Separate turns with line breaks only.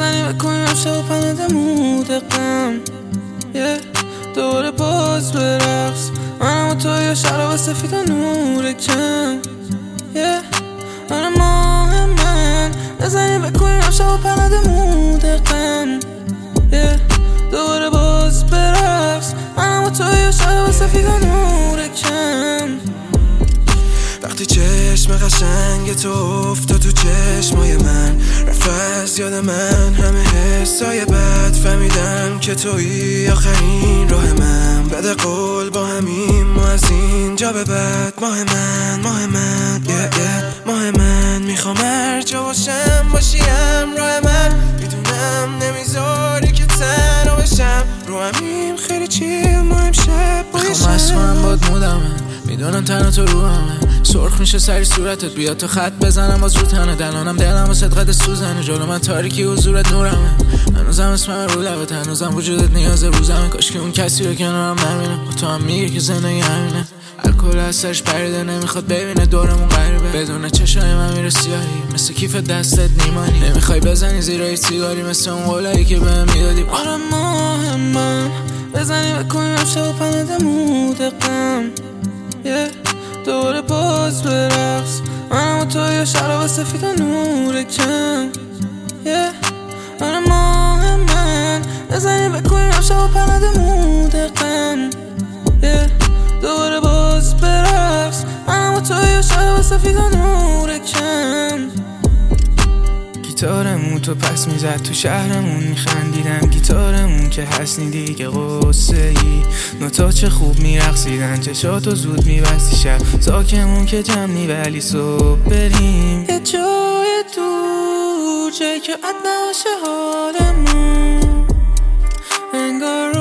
بزنیم بکنیم امشب و پنده دقم دوباره باز برقص منم و تو یا شراب سفید و نور کم آره ماه من بزنیم بکنیم امشب و پنده دقم دوباره باز برقص منم و تو یا شراب سفید و نور کم. وقتی چشم قشنگ تو افتاد تو چشمای من رفت از یاد من همه حسای بد فهمیدم که تویی آخرین راه من بده قول با همین ما از اینجا به بعد ماه من ماه من میخوام هر جا باشم باشیم راه من میدونم نمیذاری که تنها بشم رو همیم خیلی چیل ما امشب بایشم میخوام از کنم باد مودمه میدونم تنها تو رو همه سرخ میشه سری صورتت بیاد تو خط بزنم باز رو تنه دلانم دلم و صدقت سوزنه جلو من تاریکی حضورت نورمه هنوزم اسمم رو لبت هنوزم وجودت نیاز روزمه کاش که اون کسی رو کنارم نبینه تو هم میگه که زندگی همینه الکل از سرش پریده نمیخواد ببینه دورمون غریبه بدون چشای من میره سیاهی مثل کیف دستت نیمانی نمیخوای بزنی زیرای سیگاری مثل اون قولایی که بهم میدادی آره ماه من بزنیم بکنیم امشب و پنده دقم دوباره باز برقص منم و تو یا شراب سفید و نور کم آره ماه من بزنیم بکنیم امشب و پنده دقم دوباره باز برقص منم و تو یا شراب سفید و نور کم. گیتارمون تو پس میزد تو شهرمون میخندیدم گیتارمون که حسنی دیگه قصه ای نوتا چه خوب میرقصیدن چشاتو زود میبستی شب ساکمون که جمعی ولی صبح بریم یه جای دور جایی که عد نباشه حالمون انگار